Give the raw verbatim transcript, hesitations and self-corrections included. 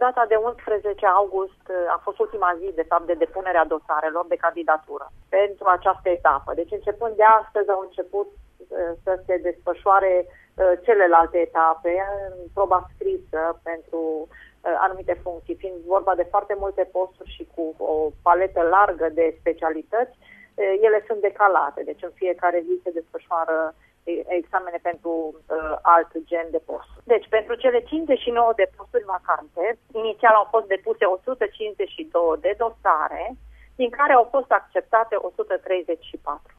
data de unsprezece august a fost ultima zi, de fapt, de depunere a dosarelor de candidatură pentru această etapă. Deci, începând de astăzi, au început să se desfășoare celelalte etape, proba scrisă pentru anumite funcții, fiind vorba de foarte multe posturi și cu o paletă largă de specialități, ele sunt decalate. Deci, în fiecare zi se desfășoară examene pentru uh, alt gen de posturi. Deci, pentru cele cincizeci și nouă de posturi vacante, inițial au fost depuse o sută cincizeci și doi de dosare, din care au fost acceptate o sută treizeci și patru.